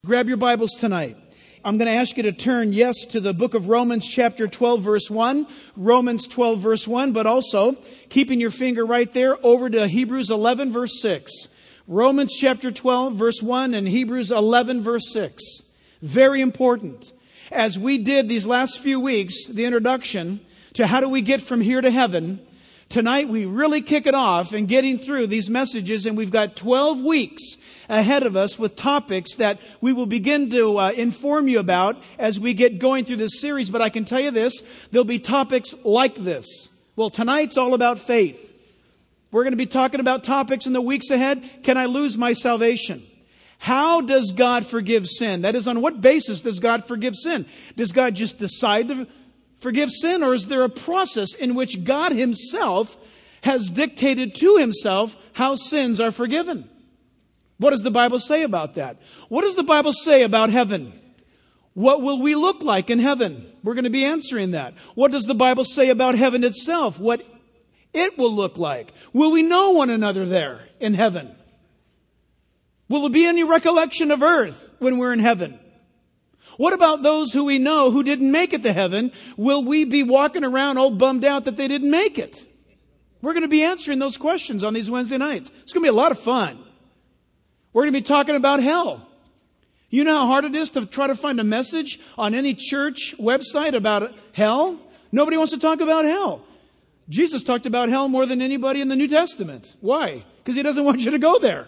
grab your Bibles tonight. I'm going to ask you to turn, yes, to the book of Romans chapter 12, verse 1. Romans 12, verse 1, but also, keeping your finger right there, over to Hebrews 11, verse 6. Romans chapter 12, verse 1, and Hebrews 11, verse 6. Very important. As we did these last few weeks, the introduction to how do we get from here to heaven, tonight we really kick it off in getting through these messages, and we've got 12 weeks ahead of us with topics that we will begin to inform you about as we get going through this series. But I can tell you this, there'll be topics like this. Well, tonight's all about faith. We're going to be talking about topics in the weeks ahead. Can I lose my salvation? How does God forgive sin? That is, on what basis does God forgive sin? Does God just decide to forgive sin, or is there a process in which God Himself has dictated to Himself how sins are forgiven? What does the Bible say about that? What does the Bible say about heaven? What will we look like in heaven? We're going to be answering that. What does the Bible say about heaven itself? What it will look like? Will we know one another there in heaven? Will there be any recollection of earth when we're in heaven? What about those who we know who didn't make it to heaven? Will we be walking around all bummed out that they didn't make it? We're going to be answering those questions on these Wednesday nights. It's going to be a lot of fun. We're going to be talking about hell. You know how hard it is to try to find a message on any church website about hell? Nobody wants to talk about hell. Jesus talked about hell more than anybody in the New Testament. Why? Because He doesn't want you to go there.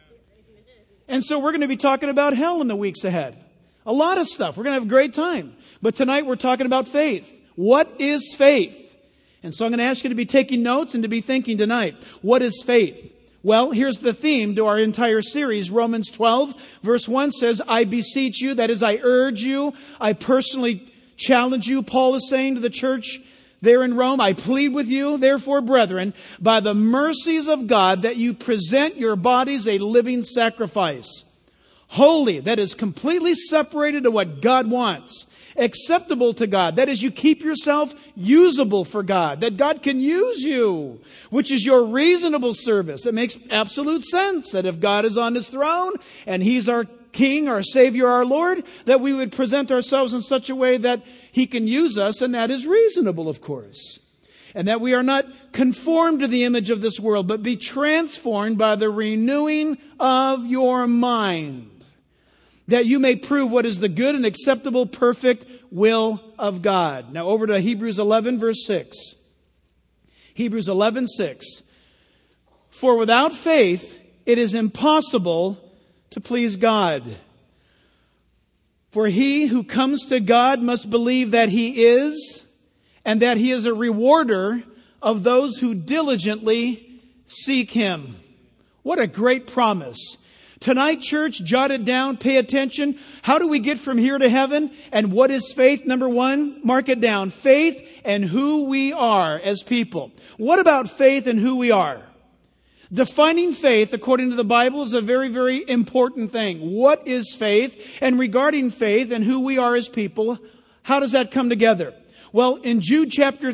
And so we're going to be talking about hell in the weeks ahead. A lot of stuff. We're going to have a great time. But tonight we're talking about faith. What is faith? And so I'm going to ask you to be taking notes and to be thinking tonight. What is faith? Well, here's the theme to our entire series. Romans 12, verse 1 says, I beseech you, that is, I urge you, I personally challenge you. Paul is saying to the church there in Rome, I plead with you, therefore, brethren, by the mercies of God, that you present your bodies a living sacrifice, holy, that is completely separated to what God wants, acceptable to God. That is, you keep yourself usable for God, that God can use you, which is your reasonable service. It makes absolute sense that if God is on His throne and He's our King, our Savior, our Lord, that we would present ourselves in such a way that He can use us, and that is reasonable, of course. And that we are not conformed to the image of this world, but be transformed by the renewing of your mind, that you may prove what is the good and acceptable, perfect will of God. Now over to Hebrews 11, verse 6. Hebrews 11, 6. For without faith, it is impossible to please God. For he who comes to God must believe that He is, and that He is a rewarder of those who diligently seek Him. What a great promise. Tonight, church, jot it down, pay attention. How do we get from here to heaven? And what is faith? Number one, mark it down. Faith and who we are as people. What about faith and who we are? Defining faith, according to the Bible, is a very, very important thing. What is faith? And regarding faith and who we are as people, how does that come together? Well, in Jude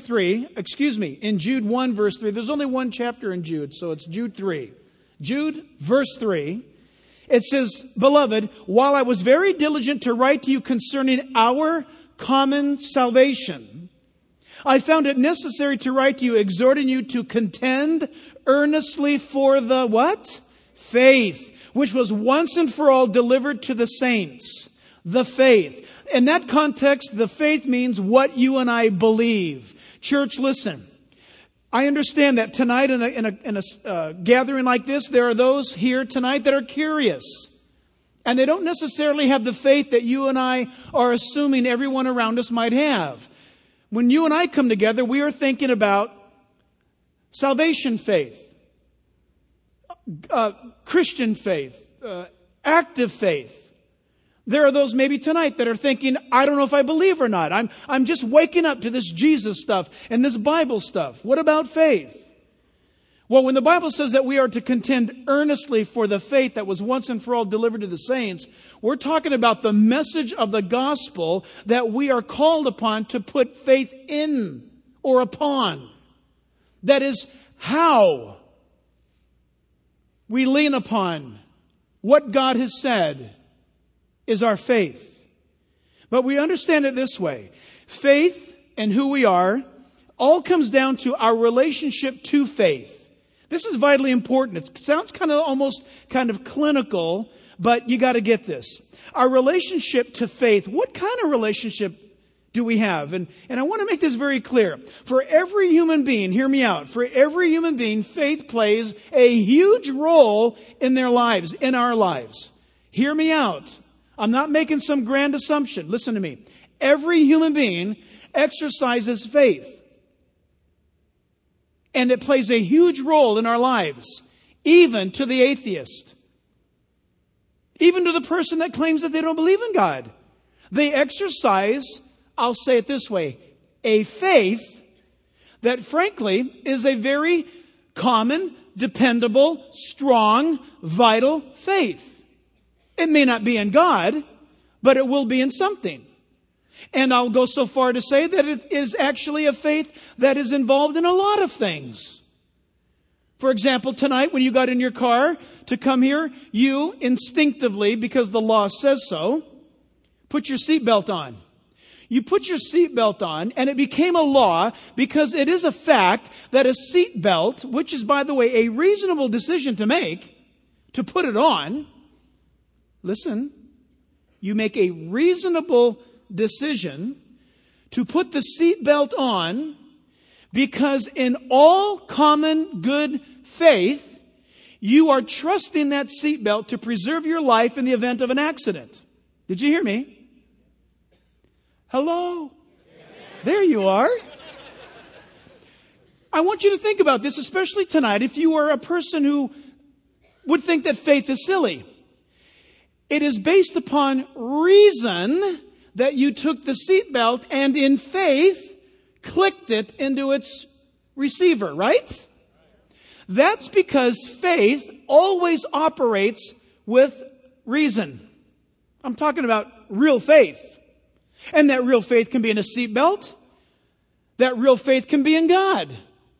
1, verse 3, there's only one chapter in Jude, so it's Jude 3. Jude, verse 3. It says, Beloved, while I was very diligent to write to you concerning our common salvation, I found it necessary to write to you, exhorting you to contend earnestly for the what? Faith, which was once and for all delivered to the saints. The faith. In that context, the faith means what you and I believe. Church, listen. I understand that tonight in a gathering like this, there are those here tonight that are curious. And they don't necessarily have the faith that you and I are assuming everyone around us might have. When you and I come together, we are thinking about salvation faith, Christian faith, active faith. There are those maybe tonight that are thinking, I don't know if I believe or not. I'm just waking up to this Jesus stuff and this Bible stuff. What about faith? Well, when the Bible says that we are to contend earnestly for the faith that was once and for all delivered to the saints, we're talking about the message of the gospel that we are called upon to put faith in or upon. That is how we lean upon what God has said is our faith. But we understand it this way. Faith and who we are all comes down to our relationship to faith. This is vitally important. It sounds almost clinical, but you got to get this. Our relationship to faith, what kind of relationship do we have? And I want to make this very clear. For every human being, hear me out, for every human being, faith plays a huge role in their lives, in our lives. Hear me out. I'm not making some grand assumption. Listen to me. Every human being exercises faith. And it plays a huge role in our lives, even to the atheist. Even to the person that claims that they don't believe in God. They exercise, I'll say it this way, a faith that frankly is a very common, dependable, strong, vital faith. It may not be in God, but it will be in something. And I'll go so far to say that it is actually a faith that is involved in a lot of things. For example, tonight when you got in your car to come here, you instinctively, because the law says so, put your seatbelt on. You put your seatbelt on, and it became a law because it is a fact that a seatbelt, which is, by the way, a reasonable decision to make, to put it on, listen, you make a reasonable decision to put the seatbelt on because in all common good faith, you are trusting that seatbelt to preserve your life in the event of an accident. Did you hear me? Hello? There you are. I want you to think about this, especially tonight, if you are a person who would think that faith is silly. It is based upon reason that you took the seatbelt and in faith clicked it into its receiver, right? That's because faith always operates with reason. I'm talking about real faith. And that real faith can be in a seatbelt. That real faith can be in God.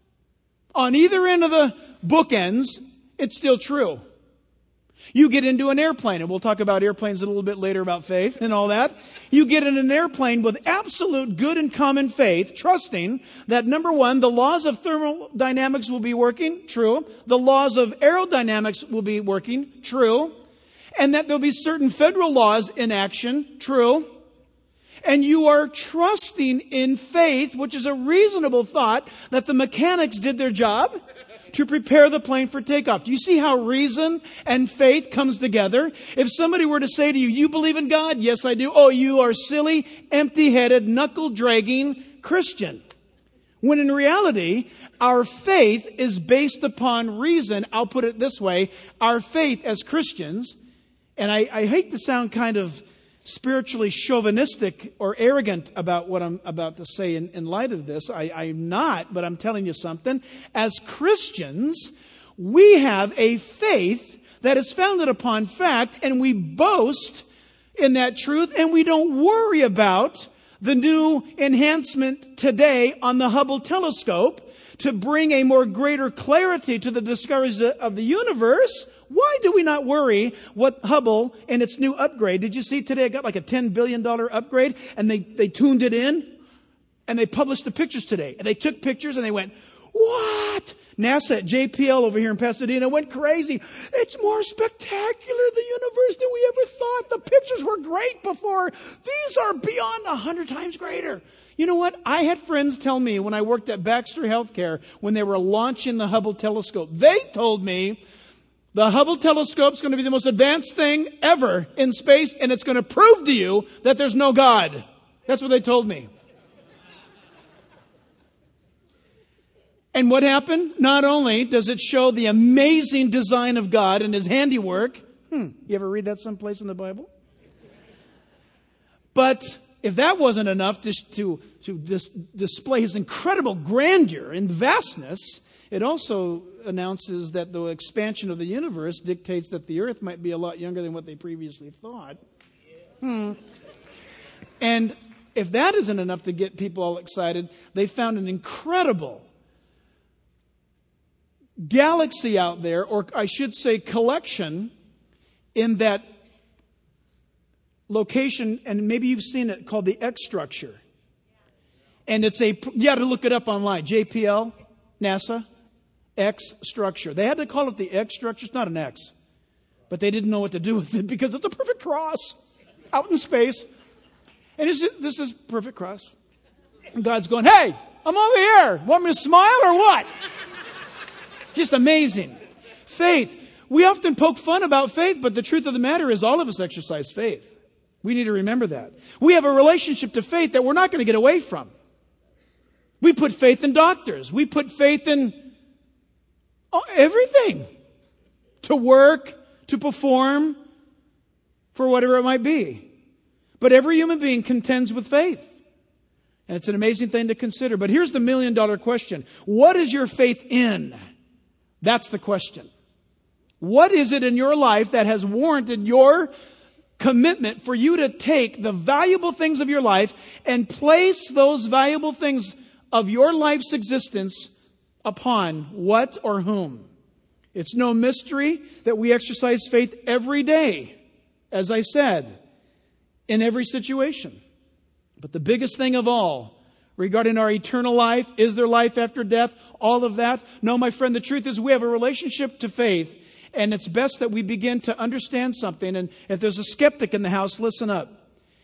On either end of the bookends, it's still true. You get into an airplane, and we'll talk about airplanes a little bit later about faith and all that. You get in an airplane with absolute good and common faith, trusting that, number one, the laws of thermodynamics will be working, true. The laws of aerodynamics will be working, true. And that there'll be certain federal laws in action, true. And you are trusting in faith, which is a reasonable thought, that the mechanics did their job to prepare the plane for takeoff. Do you see how reason and faith comes together? If somebody were to say to you, you believe in God? Yes, I do. Oh, you are silly, empty-headed, knuckle-dragging Christian. When in reality, our faith is based upon reason. I'll put it this way. Our faith as Christians, and I hate to sound kind of spiritually chauvinistic or arrogant about what I'm about to say in light of this. I'm not, but I'm telling you something. As Christians, we have a faith that is founded upon fact, and we boast in that truth, and we don't worry about the new enhancement today on the Hubble telescope to bring a more greater clarity to the discoveries of the universe. Why do we not worry what Hubble and its new upgrade? Did you see today it got like a $10 billion upgrade and they tuned it in and they published the pictures today. And they took pictures and they went, what? NASA at JPL over here in Pasadena went crazy. It's more spectacular, the universe, than we ever thought. The pictures were great before. These are beyond 100 times greater. You know what? I had friends tell me when I worked at Baxter Healthcare when they were launching the Hubble telescope. They told me the Hubble telescope is going to be the most advanced thing ever in space, and it's going to prove to you that there's no God. That's what they told me. And what happened? Not only does it show the amazing design of God and His handiwork. You ever read that someplace in the Bible? But if that wasn't enough to display His incredible grandeur and vastness, it also announces that the expansion of the universe dictates that the earth might be a lot younger than what they previously thought. And if that isn't enough to get people all excited, they found an incredible galaxy out there, or I should say collection, in that location, and maybe you've seen it, called the X structure. And it's you had to look it up online. JPL, NASA, X structure. They had to call it the X structure. It's not an X. But they didn't know what to do with it because it's a perfect cross out in space. And this is perfect cross. And God's going, hey, I'm over here. Want me to smile or what? Just amazing. Faith. We often poke fun about faith, but the truth of the matter is all of us exercise faith. We need to remember that. We have a relationship to faith that we're not going to get away from. We put faith in doctors. We put faith in everything. To work, to perform, for whatever it might be. But every human being contends with faith. And it's an amazing thing to consider. But here's the $1 million question. What is your faith in? That's the question. What is it in your life that has warranted your commitment for you to take the valuable things of your life and place those valuable things of your life's existence upon what or whom? It's no mystery that we exercise faith every day, as I said, in every situation. But the biggest thing of all, regarding our eternal life, is there life after death, all of that? No, my friend, the truth is we have a relationship to faith, and it's best that we begin to understand something. And if there's a skeptic in the house, listen up.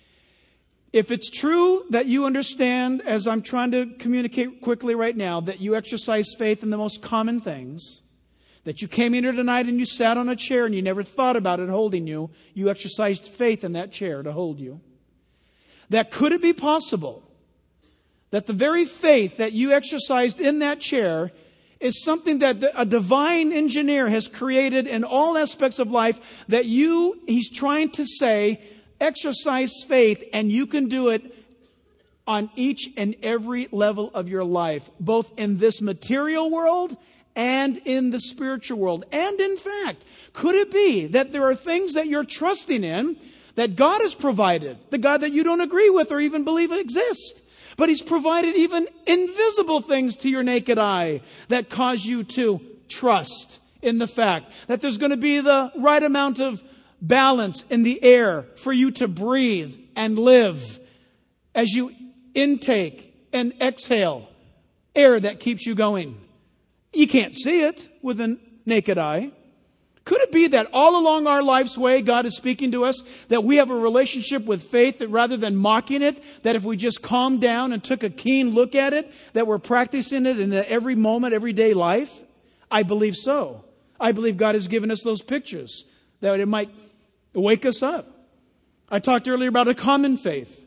If it's true that you understand, as I'm trying to communicate quickly right now, that you exercise faith in the most common things, that you came in here tonight and you sat on a chair and you never thought about it holding you, you exercised faith in that chair to hold you. That could it be possible that the very faith that you exercised in that chair is something that a divine engineer has created in all aspects of life, that he's trying to say, exercise faith, and you can do it on each and every level of your life, both in this material world and in the spiritual world. And in fact, could it be that there are things that you're trusting in that God has provided, the God that you don't agree with or even believe exists, but He's provided even invisible things to your naked eye that cause you to trust in the fact that there's going to be the right amount of balance in the air for you to breathe and live as you intake and exhale air that keeps you going. You can't see it with a naked eye. Could it be that all along our life's way, God is speaking to us, that we have a relationship with faith, that rather than mocking it, that if we just calmed down and took a keen look at it, that we're practicing it in every moment, everyday life? I believe so. I believe God has given us those pictures, that it might wake us up. I talked earlier about a common faith.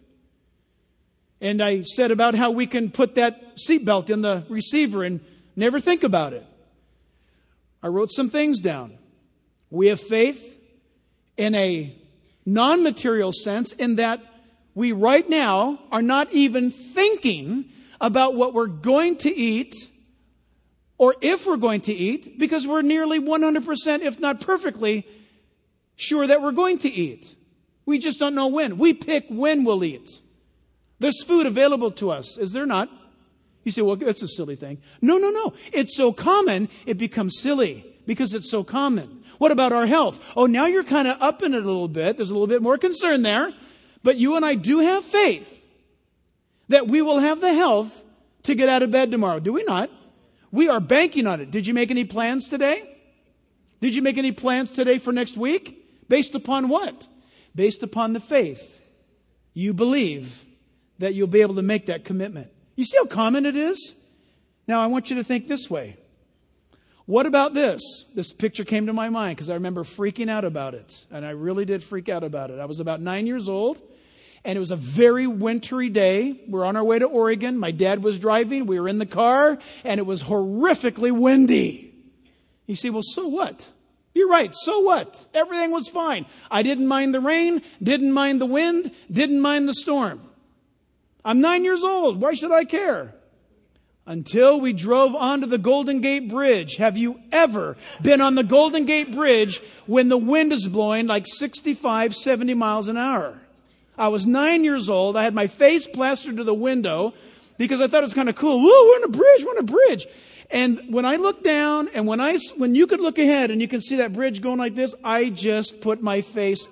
And I said about how we can put that seatbelt in the receiver and never think about it. I wrote some things down. We have faith in a non-material sense in that we right now are not even thinking about what we're going to eat or if we're going to eat, because we're nearly 100%, if not perfectly, sure that we're going to eat. We just don't know when. We pick when we'll eat. There's food available to us, is there not? You say, well, that's a silly thing. No. It's so common, it becomes silly because it's so common. What about our health? Oh, now you're kind of up in it a little bit. There's a little bit more concern there. But you and I do have faith that we will have the health to get out of bed tomorrow. Do we not? We are banking on it. Did you make any plans today? Did you make any plans today for next week? Based upon what? Based upon the faith you believe that you'll be able to make that commitment. You see how common it is? Now, I want you to think this way. What about this? This picture came to my mind because I remember freaking out about it. And I really did freak out about it. I was about 9 years old, and it was a very wintry day. We're on our way to Oregon. My dad was driving. We were in the car, and it was horrifically windy. You see, well, so what? You're right, so what? Everything was fine. I didn't mind the rain, didn't mind the wind, didn't mind the storm. I'm 9 years old. Why should I care? Until we drove onto the Golden Gate Bridge. Have you ever been on the Golden Gate Bridge when the wind is blowing like 65, 70 miles an hour? I was 9 years old. I had my face plastered to the window because I thought it was kind of cool. Whoa, we're on a bridge. And when I looked down and when you could look ahead and you can see that bridge going like this, I just put my face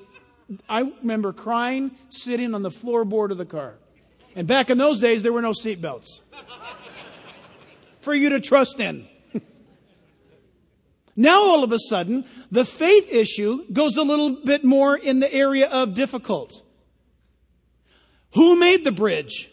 I remember crying, sitting on the floorboard of the car. And back in those days, there were no seatbelts for you to trust in. Now, all of a sudden, the faith issue goes a little bit more in the area of difficult. Who made the bridge?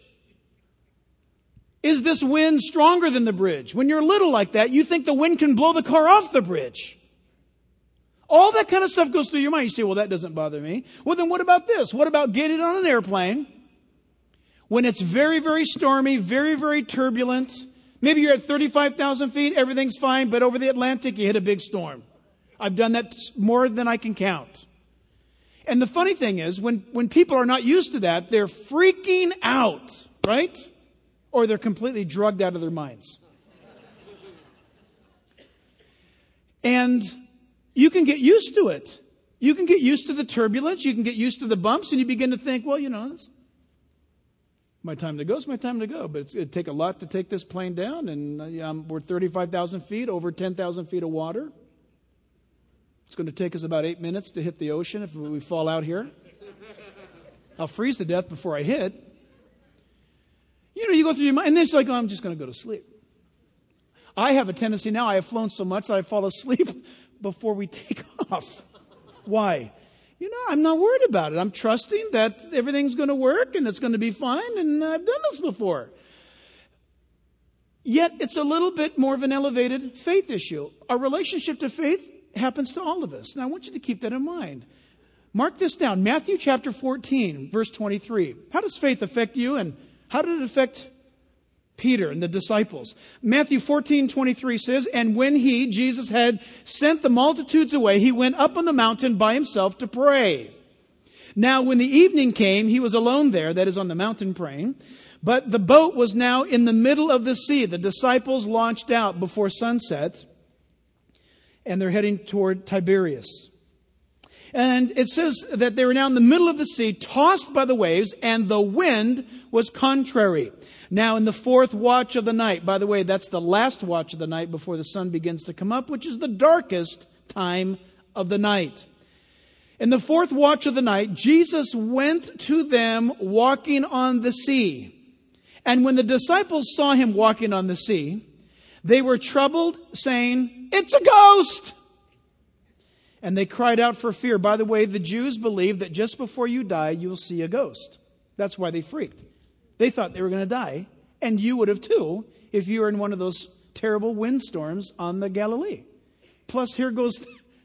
Is this wind stronger than the bridge? When you're little like that, you think the wind can blow the car off the bridge. All that kind of stuff goes through your mind. You say, well, that doesn't bother me. Well, then what about this? What about getting on an airplane when it's very, very stormy, very, very turbulent? Maybe you're at 35,000 feet, everything's fine, but over the Atlantic, you hit a big storm. I've done that more than I can count. And the funny thing is, when people are not used to that, they're freaking out, right? Or they're completely drugged out of their minds. And you can get used to it. You can get used to the turbulence. You can get used to the bumps, and you begin to think, well, it's my time to go. It's my time to go. But it'd take a lot to take this plane down, and we're 35,000 feet, over 10,000 feet of water. It's going to take us about 8 minutes to hit the ocean if we fall out here. I'll freeze to death before I hit. You go through your mind, and then it's like, I'm just going to go to sleep. I have a tendency now, I have flown so much that I fall asleep before we take off. Why? I'm not worried about it. I'm trusting that everything's going to work and it's going to be fine, and I've done this before. Yet it's a little bit more of an elevated faith issue. Our relationship to faith happens to all of us. Now I want you to keep that in mind. Mark this down. Matthew chapter 14, verse 23. How does faith affect you, and how did it affect Peter and the disciples? Matthew 14:23 says, and when he, Jesus, had sent the multitudes away, he went up on the mountain by himself to pray. Now when the evening came, he was alone there, that is on the mountain praying. But the boat was now in the middle of the sea. The disciples launched out before sunset, and they're heading toward Tiberias. And it says that they were now in the middle of the sea, tossed by the waves, and the wind was contrary. Now in the fourth watch of the night, by the way, that's the last watch of the night before the sun begins to come up, which is the darkest time of the night. In the fourth watch of the night, Jesus went to them walking on the sea. And when the disciples saw him walking on the sea, they were troubled, saying, "It's a ghost!" And they cried out for fear. By the way, the Jews believed that just before you die, you'll see a ghost. That's why they freaked. They thought they were going to die. And you would have too, if you were in one of those terrible windstorms on the Galilee. Plus, here goes...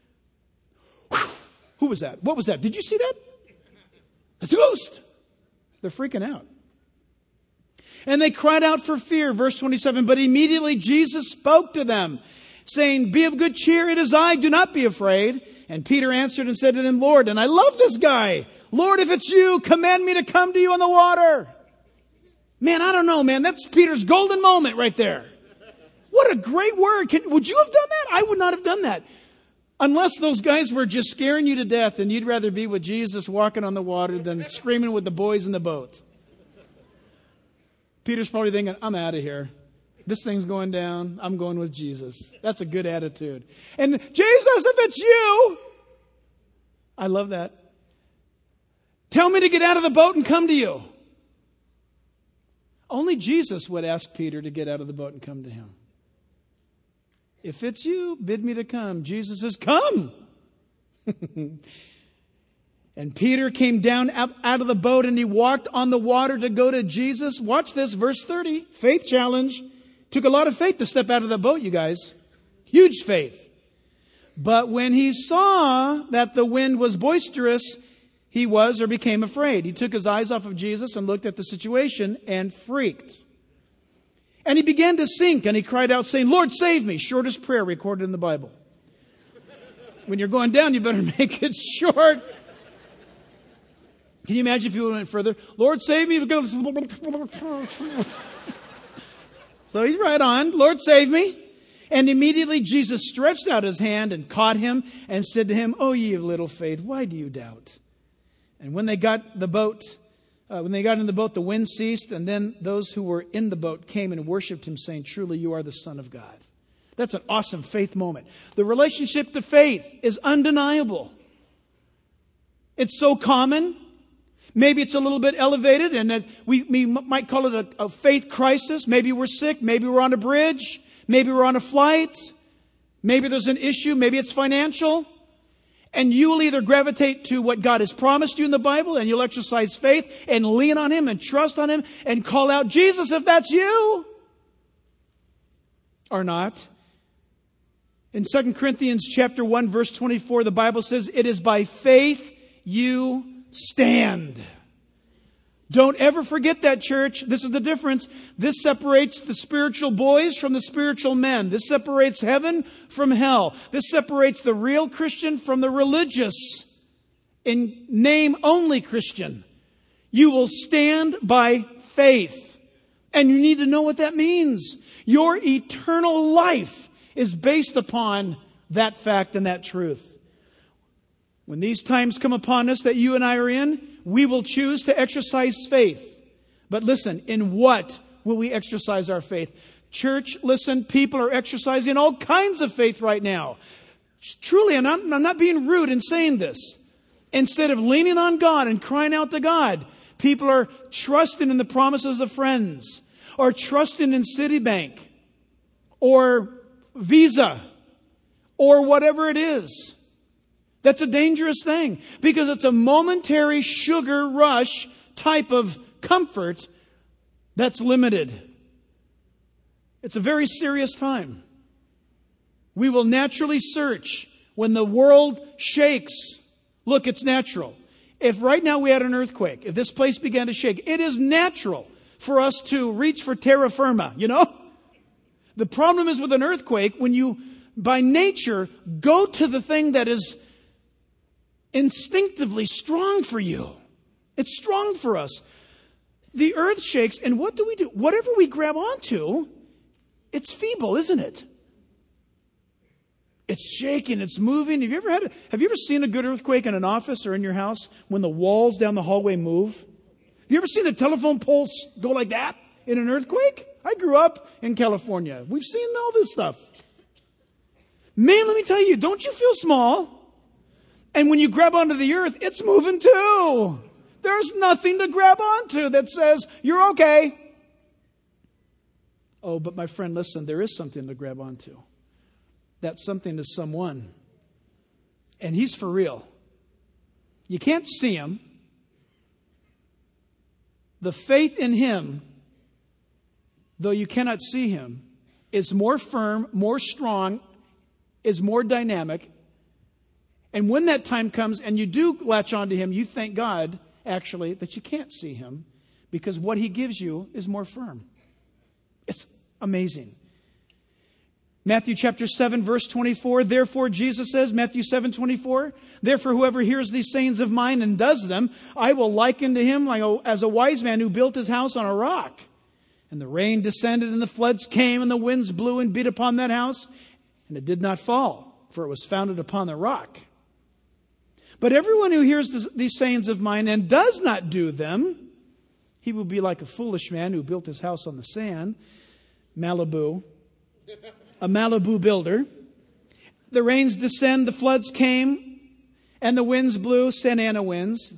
Who was that? What was that? Did you see that? It's a ghost. They're freaking out. And they cried out for fear. Verse 27, but immediately Jesus spoke to them, saying, "Be of good cheer, it is I, do not be afraid." And Peter answered and said to them, "Lord," and I love this guy, "Lord, if it's you, command me to come to you on the water." Man, I don't know, man. That's Peter's golden moment right there. What a great word. Would you have done that? I would not have done that. Unless those guys were just scaring you to death and you'd rather be with Jesus walking on the water than screaming with the boys in the boat. Peter's probably thinking, I'm out of here. This thing's going down. I'm going with Jesus. That's a good attitude. And Jesus, if it's you, I love that. Tell me to get out of the boat and come to you. Only Jesus would ask Peter to get out of the boat and come to him. If it's you, bid me to come. Jesus says, come. And Peter came down out of the boat and he walked on the water to go to Jesus. Watch this, verse 30, faith challenge. Took a lot of faith to step out of the boat, you guys. Huge faith. But when he saw that the wind was boisterous, he was or became afraid. He took his eyes off of Jesus and looked at the situation and freaked. And he began to sink and he cried out saying, "Lord, save me." Shortest prayer recorded in the Bible. When you're going down, you better make it short. Can you imagine if you went further? "Lord, save me." So he's right on. "Lord, save me." And immediately Jesus stretched out his hand and caught him and said to him, "Oh, ye of little faith, why do you doubt?" And when they got in the boat, the wind ceased, and then those who were in the boat came and worshipped him, saying, "Truly, you are the Son of God." That's an awesome faith moment. The relationship to faith is undeniable. It's so common. Maybe it's a little bit elevated and that we might call it a faith crisis. Maybe we're sick. Maybe we're on a bridge. Maybe we're on a flight. Maybe there's an issue. Maybe it's financial. And you will either gravitate to what God has promised you in the Bible and you'll exercise faith and lean on Him and trust on Him and call out, Jesus, if that's you. Or not. In 2 Corinthians chapter 1, verse 24, the Bible says, it is by faith you stand. Don't ever forget that, church. This is the difference. This separates the spiritual boys from the spiritual men. This separates heaven from hell. This separates the real Christian from the religious, in name only Christian. You will stand by faith. And you need to know what that means. Your eternal life is based upon that fact and that truth. When these times come upon us that you and I are in, we will choose to exercise faith. But listen, in what will we exercise our faith? Church, listen, people are exercising all kinds of faith right now. Truly, and I'm not being rude in saying this. Instead of leaning on God and crying out to God, people are trusting in the promises of friends, or trusting in Citibank, or Visa, or whatever it is. That's a dangerous thing because it's a momentary sugar rush type of comfort that's limited. It's a very serious time. We will naturally search when the world shakes. Look, it's natural. If right now we had an earthquake, if this place began to shake, it is natural for us to reach for terra firma, you know? The problem is with an earthquake, when you, by nature, go to the thing that is instinctively strong for you. It's strong for us. The earth shakes, and what do? Whatever we grab onto, it's feeble, isn't it? It's shaking, it's moving. Have you ever seen a good earthquake in an office or in your house when the walls down the hallway move? Have you ever seen the telephone poles go like that in an earthquake? I grew up in California. We've seen all this stuff. Man, let me tell you, don't you feel small? And when you grab onto the earth, it's moving too. There's nothing to grab onto that says, you're okay. Oh, but my friend, listen, there is something to grab onto. That something is someone. And He's for real. You can't see Him. The faith in Him, though you cannot see Him, is more firm, more strong, is more dynamic. And when that time comes and you do latch onto Him, you thank God, actually, that you can't see Him because what He gives you is more firm. It's amazing. Matthew chapter 7, verse 24, therefore Jesus says, Matthew 7:24, therefore whoever hears these sayings of mine and does them, I will liken to him as a wise man who built his house on a rock. And the rain descended and the floods came and the winds blew and beat upon that house, and it did not fall, for it was founded upon the rock. But everyone who hears these sayings of mine and does not do them, he will be like a foolish man who built his house on the sand. Malibu. A Malibu builder. The rains descend, the floods came, and the winds blew, Santa Ana winds,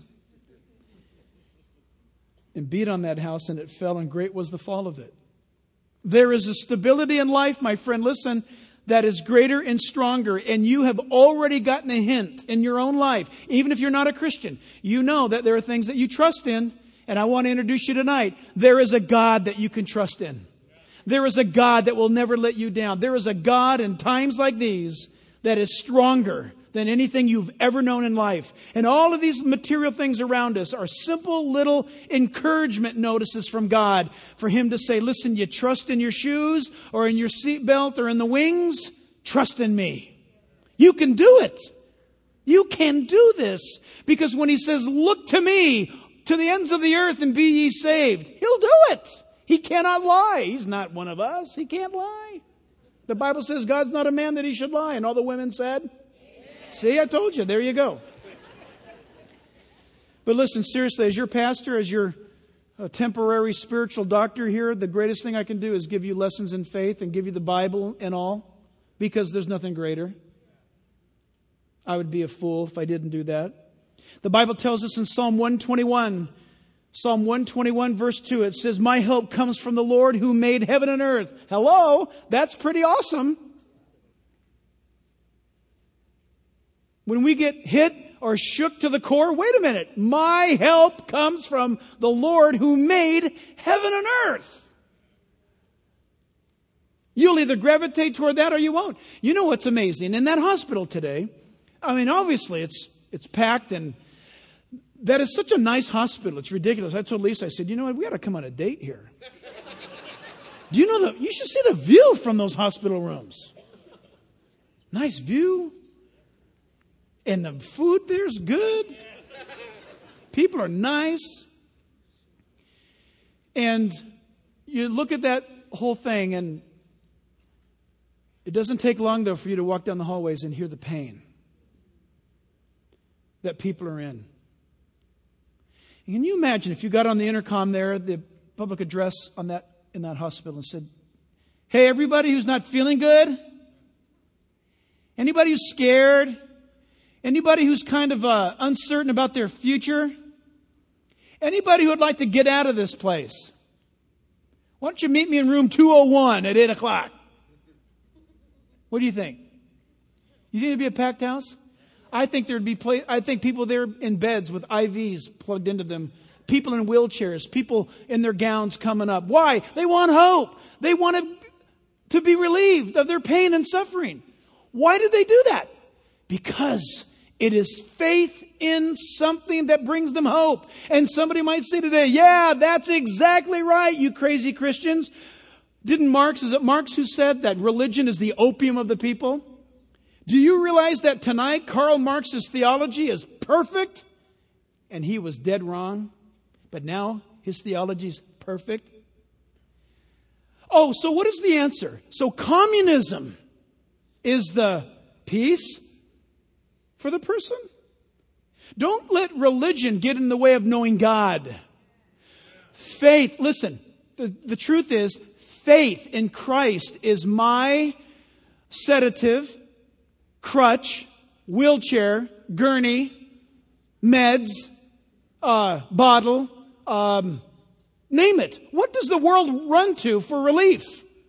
and beat on that house, and it fell, and great was the fall of it. There is a stability in life, my friend, listen, that is greater and stronger. And you have already gotten a hint in your own life. Even if you're not a Christian, you know that there are things that you trust in. And I want to introduce you tonight. There is a God that you can trust in. There is a God that will never let you down. There is a God in times like these that is stronger than anything you've ever known in life. And all of these material things around us are simple little encouragement notices from God for Him to say, listen, you trust in your shoes or in your seatbelt or in the wings? Trust in me. You can do it. You can do this. Because when He says, look to me, to the ends of the earth and be ye saved, He'll do it. He cannot lie. He's not one of us. He can't lie. The Bible says God's not a man that He should lie. And all the women said, see, I told you. There you go. But listen, seriously, as your pastor, as your temporary spiritual doctor here, the greatest thing I can do is give you lessons in faith and give you the Bible and all, because there's nothing greater. I would be a fool if I didn't do that. The Bible tells us in Psalm 121, verse 2, it says, my help comes from the Lord who made heaven and earth. Hello? That's pretty awesome. When we get hit or shook to the core, wait a minute. My help comes from the Lord who made heaven and earth. You'll either gravitate toward that or you won't. You know what's amazing? In that hospital today, I mean, obviously it's packed, and that is such a nice hospital. It's ridiculous. I told Lisa, I said, you know what? We got to come on a date here. Do you know you should see the view from those hospital rooms. Nice view. And the food there's good. People are nice. And you look at that whole thing, and it doesn't take long, though, for you to walk down the hallways and hear the pain that people are in. And can you imagine if you got on the intercom there, the public address in that hospital, and said, hey, everybody who's not feeling good, anybody who's scared, anybody who's kind of uncertain about their future, anybody who would like to get out of this place, why don't you meet me in room 201 at 8 o'clock? What do you think? You think it'd be a packed house? I think there'd be I think people there in beds with IVs plugged into them, people in wheelchairs, people in their gowns coming up. Why? They want hope. They want to be relieved of their pain and suffering. Why did they do that? Because it is faith in something that brings them hope. And somebody might say today, yeah, that's exactly right, you crazy Christians. Is it Marx who said that religion is the opium of the people? Do you realize that tonight Karl Marx's theology is perfect? And he was dead wrong. But now his theology is perfect. Oh, so what is the answer? So communism is the peace for the person? Don't let religion get in the way of knowing God. Faith, listen, the truth is, faith in Christ is my sedative, crutch, wheelchair, gurney, meds, bottle, name it. What does the world run to for relief?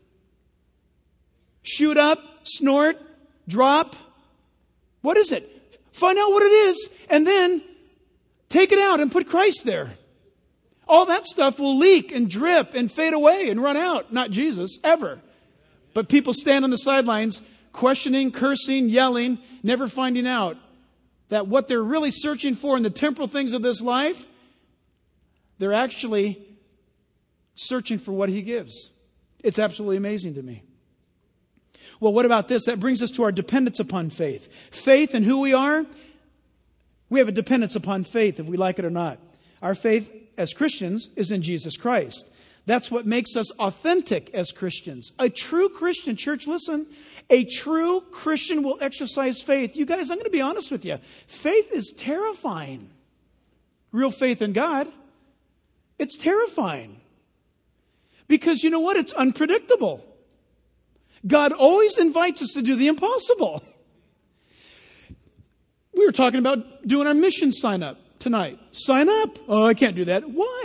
Shoot up, snort, drop. What is it? Find out what it is, and then take it out and put Christ there. All that stuff will leak and drip and fade away and run out. Not Jesus, ever. But people stand on the sidelines, questioning, cursing, yelling, never finding out that what they're really searching for in the temporal things of this life, they're actually searching for what He gives. It's absolutely amazing to me. Well, what about this? That brings us to our dependence upon faith. Faith in who we are, we have a dependence upon faith, if we like it or not. Our faith as Christians is in Jesus Christ. That's what makes us authentic as Christians. A true Christian, church, listen, a true Christian will exercise faith. You guys, I'm going to be honest with you. Faith is terrifying. Real faith in God, it's terrifying. Because you know what? It's unpredictable. God always invites us to do the impossible. We were talking about doing our mission sign up tonight. Sign up. Oh, I can't do that. Why?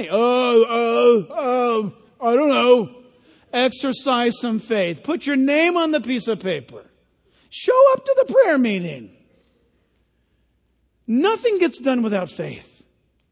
I don't know. Exercise some faith. Put your name on the piece of paper. Show up to the prayer meeting. Nothing gets done without faith.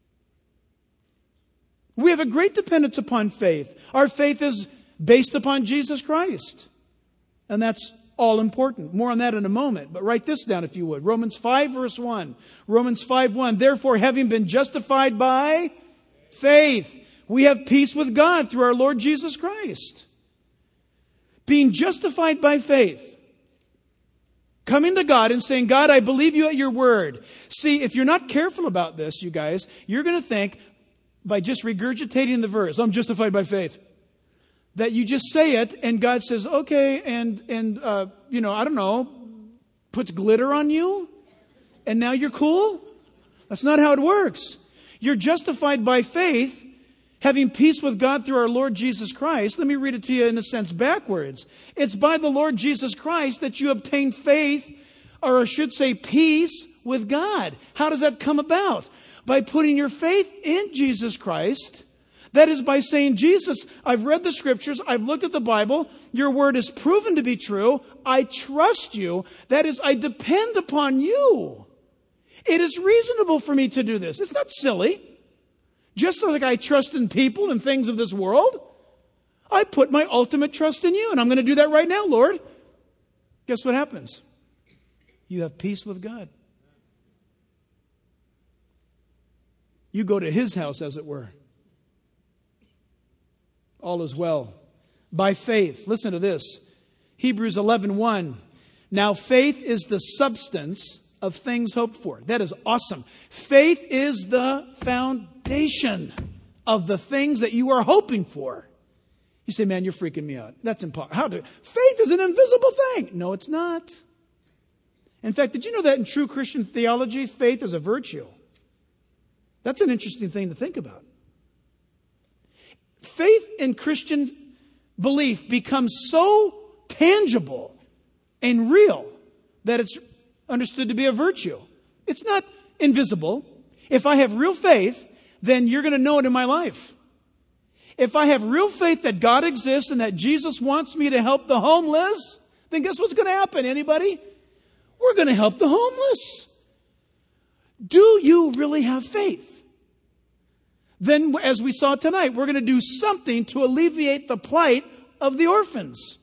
We have a great dependence upon faith. Our faith is based upon Jesus Christ. And that's all important. More on that in a moment. But write this down if you would. Romans 5 verse 1. Romans 5:1. Therefore, having been justified by faith, we have peace with God through our Lord Jesus Christ. Being justified by faith. Coming to God and saying, God, I believe you at your word. See, if you're not careful about this, you guys, you're going to think by just regurgitating the verse, I'm justified by faith, that you just say it and God says, okay, and I don't know, puts glitter on you and now you're cool? That's not how it works. You're justified by faith, having peace with God through our Lord Jesus Christ. Let me read it to you in a sense backwards. It's by the Lord Jesus Christ that you obtain faith, or I should say peace, with God. How does that come about? By putting your faith in Jesus Christ. That is by saying, Jesus, I've read the scriptures, I've looked at the Bible, your word is proven to be true, I trust you. That is, I depend upon you. It is reasonable for me to do this. It's not silly. Just like I trust in people and things of this world, I put my ultimate trust in you, and I'm going to do that right now, Lord. Guess what happens? You have peace with God. You go to His house, as it were. All is well. By faith, listen to this. Hebrews 11:1. Now faith is the substance of things hoped for. That is awesome. Faith is the foundation of the things that you are hoping for. You say, man, you're freaking me out. That's impossible. Faith is an invisible thing. No, it's not. In fact, did you know that in true Christian theology, faith is a virtue? That's an interesting thing to think about. Faith in Christian belief becomes so tangible and real that it's understood to be a virtue. It's not invisible. If I have real faith, then you're going to know it in my life. If I have real faith that God exists and that Jesus wants me to help the homeless, then guess what's going to happen? Anybody? We're going to help the homeless. Do you really have faith? Then, as we saw tonight, we're going to do something to alleviate the plight of the orphans.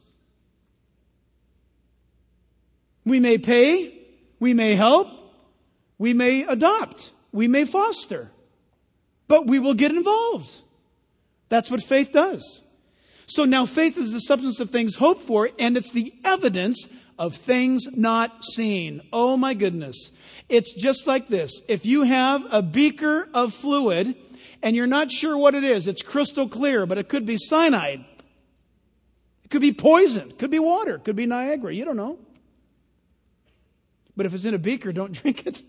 We may pay, we may help, we may adopt, we may foster, but we will get involved. That's what faith does. So now faith is the substance of things hoped for, and it's the evidence of things not seen. Oh my goodness. It's just like this. If you have a beaker of fluid and you're not sure what it is, it's crystal clear, but it could be cyanide. It could be poison. It could be water. It could be Niagara. You don't know. But if it's in a beaker, don't drink it.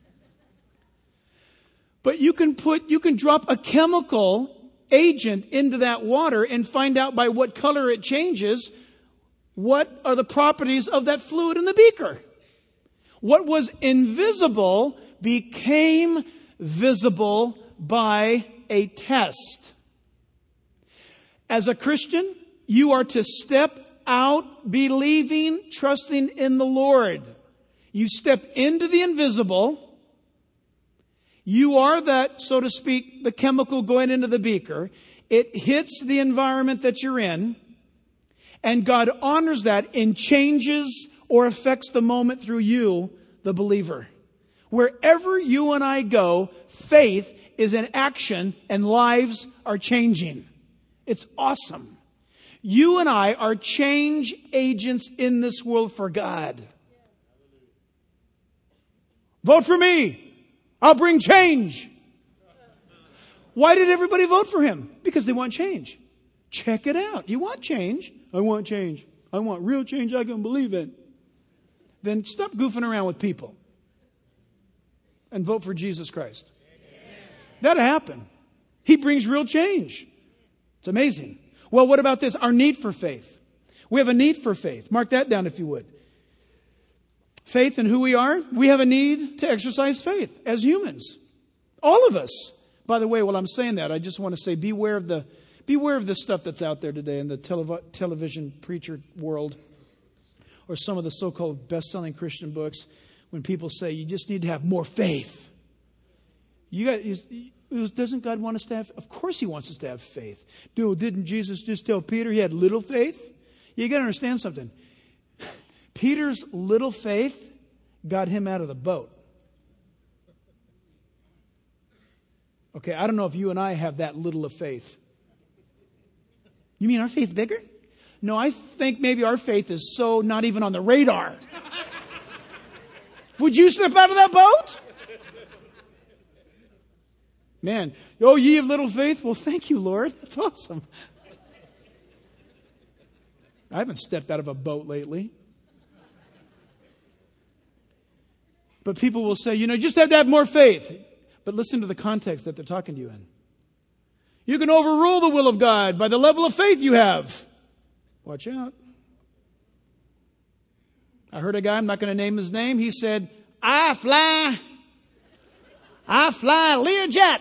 But you can drop a chemical agent into that water and find out by what color it changes what are the properties of that fluid in the beaker. What was invisible became visible by a test. As a Christian, you are to step out believing, trusting in the Lord. You step into the invisible. You are that, so to speak, the chemical going into the beaker. It hits the environment that you're in, and God honors that and changes or affects the moment through you, the believer. Wherever you and I go, faith is in action and lives are changing. It's awesome. You and I are change agents in this world for God. Vote for me. I'll bring change. Why did everybody vote for him? Because they want change. Check it out. You want change? I want change. I want real change I can believe in. Then stop goofing around with people and vote for Jesus Christ. Amen. That'll happen. He brings real change. It's amazing. Well, what about this? Our need for faith. We have a need for faith. Mark that down if you would. Faith in who we are. We have a need to exercise faith as humans. All of us. By the way, while I'm saying that, I just want to say beware of the stuff that's out there today in the television preacher world, or some of the so-called best-selling Christian books, when people say you just need to have more faith. Doesn't God want us to have? Of course He wants us to have faith. Didn't Jesus just tell Peter he had little faith? You got to understand something. Peter's little faith got him out of the boat. Okay, I don't know if you and I have that little of faith. You mean our faith bigger? No, I think maybe our faith is so not even on the radar. Would you step out of that boat? Man, oh, ye have little faith? Well, thank you, Lord. That's awesome. I haven't stepped out of a boat lately. But people will say, you just have to have more faith. But listen to the context that they're talking to you in. You can overrule the will of God by the level of faith you have. Watch out. I heard a guy, I'm not going to name his name. He said, I fly a Learjet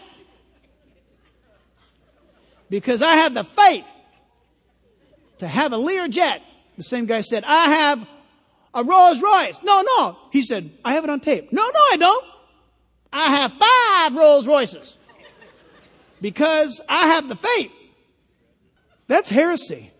because I have the faith to have a Learjet. The same guy said, I have a Rolls Royce. No. He said, I have it on tape. No, I don't. I have 5 Rolls Royces because I have the faith. That's heresy.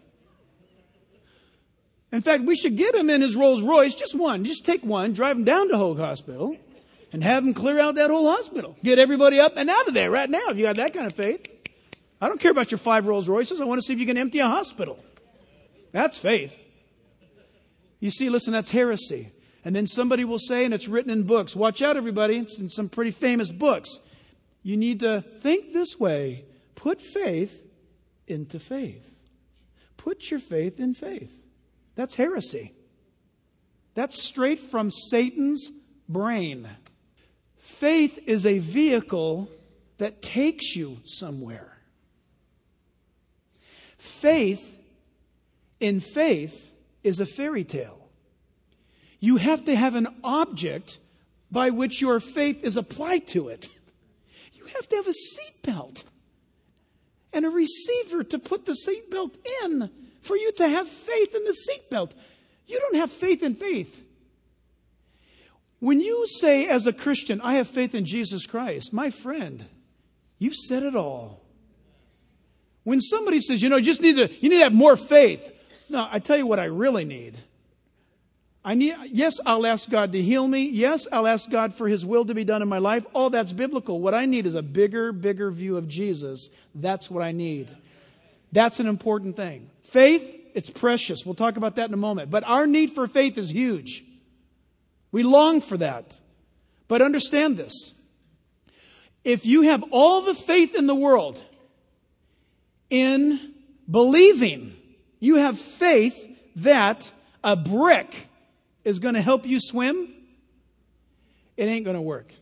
In fact, we should get him in his Rolls Royce, just one. Just take one, drive him down to Hoag Hospital, and have him clear out that whole hospital. Get everybody up and out of there right now if you have that kind of faith. I don't care about your 5 Rolls Royces. I want to see if you can empty a hospital. That's faith. You see, listen, that's heresy. And then somebody will say, and it's written in books, watch out, everybody, it's in some pretty famous books. You need to think this way. Put faith into faith. Put your faith in faith. That's heresy. That's straight from Satan's brain. Faith is a vehicle that takes you somewhere. Faith in faith is a fairy tale. You have to have an object by which your faith is applied to it. You have to have a seatbelt and a receiver to put the seatbelt in for you to have faith in the seatbelt. You don't have faith in faith. When you say as a Christian, I have faith in Jesus Christ, my friend, you've said it all. When somebody says, you need to have more faith. No, I tell you what I really need. Yes, I'll ask God to heal me. Yes, I'll ask God for His will to be done in my life. All that's biblical. What I need is a bigger view of Jesus. That's what I need. That's an important thing. Faith, it's precious. We'll talk about that in a moment. But our need for faith is huge. We long for that. But understand this. If you have all the faith in the world in believing, you have faith that a brick is going to help you swim, it ain't going to work.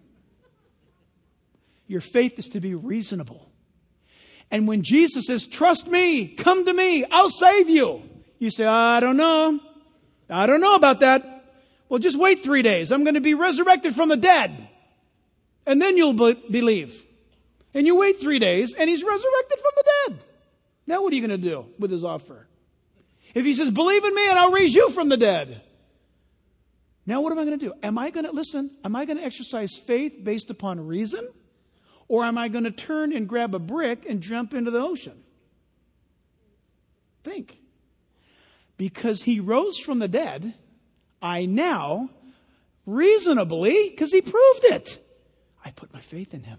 Your faith is to be reasonable. And when Jesus says, trust me, come to me, I'll save you. You say, I don't know about that. Well, just wait 3 days. I'm going to be resurrected from the dead. And then you'll believe. And you wait 3 days and He's resurrected from the dead. Now what are you going to do with His offer? If He says, believe in me and I'll raise you from the dead. Now what am I going to do? Am I going to exercise faith based upon reason? Or am I going to turn and grab a brick and jump into the ocean? Think. Because He rose from the dead, I now, reasonably, because He proved it, I put my faith in Him.